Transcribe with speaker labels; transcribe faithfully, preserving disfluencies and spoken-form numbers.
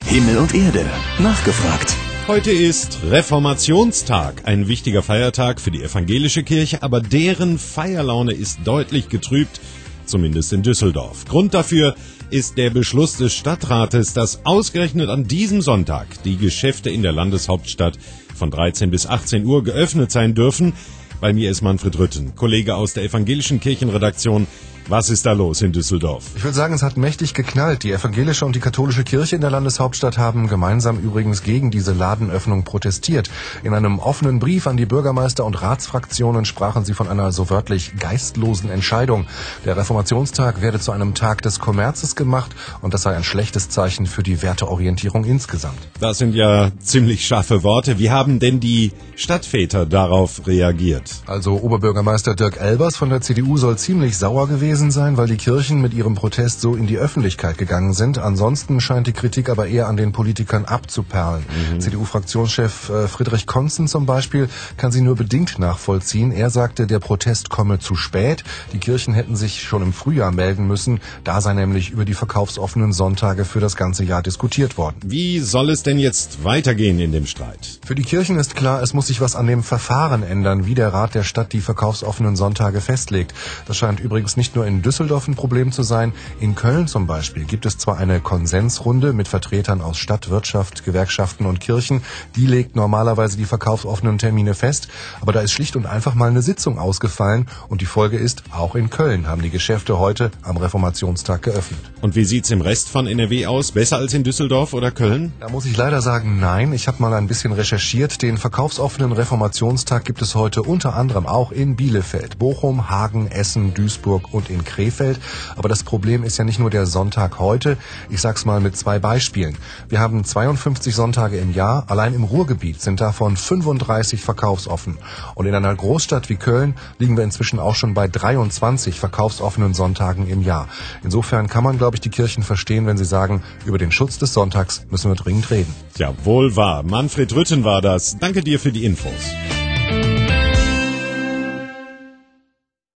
Speaker 1: Himmel und Erde. Nachgefragt.
Speaker 2: Heute ist Reformationstag, ein wichtiger Feiertag für die evangelische Kirche, aber deren Feierlaune ist deutlich getrübt, zumindest in Düsseldorf. Grund dafür ist der Beschluss des Stadtrates, dass ausgerechnet an diesem Sonntag die Geschäfte in der Landeshauptstadt von dreizehn bis achtzehn Uhr geöffnet sein dürfen. Bei mir ist Manfred Rütten, Kollege aus der evangelischen Kirchenredaktion. Was ist da los in Düsseldorf?
Speaker 3: Ich würde sagen, es hat mächtig geknallt. Die evangelische und die katholische Kirche in der Landeshauptstadt haben gemeinsam übrigens gegen diese Ladenöffnung protestiert. In einem offenen Brief an die Bürgermeister und Ratsfraktionen sprachen sie von einer so wörtlich geistlosen Entscheidung. Der Reformationstag werde zu einem Tag des Kommerzes gemacht und das sei ein schlechtes Zeichen für die Werteorientierung insgesamt.
Speaker 2: Das sind ja ziemlich scharfe Worte. Wie haben denn die Stadtväter darauf reagiert?
Speaker 3: Also Oberbürgermeister Dirk Elbers von der C D U soll ziemlich sauer gewesen sein, weil die Kirchen mit ihrem Protest so in die Öffentlichkeit gegangen sind. Ansonsten scheint die Kritik aber eher an den Politikern abzuperlen. Mhm. C D U-Fraktionschef äh, Friedrich Conzen zum Beispiel kann sie nur bedingt nachvollziehen. Er sagte, der Protest komme zu spät. Die Kirchen hätten sich schon im Frühjahr melden müssen. Da sei nämlich über die verkaufsoffenen Sonntage für das ganze Jahr diskutiert worden.
Speaker 2: Wie soll es denn jetzt weitergehen in dem Streit?
Speaker 3: Für die Kirchen ist klar, es muss sich was an dem Verfahren ändern, wie der Rat der Stadt die verkaufsoffenen Sonntage festlegt. Das scheint übrigens nicht nur in Düsseldorf ein Problem zu sein. In Köln zum Beispiel gibt es zwar eine Konsensrunde mit Vertretern aus Stadt, Wirtschaft, Gewerkschaften und Kirchen. Die legt normalerweise die verkaufsoffenen Termine fest. Aber da ist schlicht und einfach mal eine Sitzung ausgefallen. Und die Folge ist, auch in Köln haben die Geschäfte heute am Reformationstag geöffnet.
Speaker 2: Und wie sieht's im Rest von N R W aus? Besser als in Düsseldorf oder Köln?
Speaker 3: Da muss ich leider sagen, nein. Ich habe mal ein bisschen recherchiert. Den verkaufsoffenen Reformationstag gibt es heute unter anderem auch in Bielefeld, Bochum, Hagen, Essen, Duisburg und in Krefeld. Aber das Problem ist ja nicht nur der Sonntag heute. Ich sag's mal mit zwei Beispielen. Wir haben zweiundfünfzig Sonntage im Jahr. Allein im Ruhrgebiet sind davon fünfunddreißig verkaufsoffen. Und in einer Großstadt wie Köln liegen wir inzwischen auch schon bei dreiundzwanzig verkaufsoffenen Sonntagen im Jahr. Insofern kann man, glaube ich, die Kirchen verstehen, wenn sie sagen, über den Schutz des Sonntags müssen wir dringend reden.
Speaker 2: Ja, wohl wahr. Manfred Rütten war das. Danke dir für die Infos.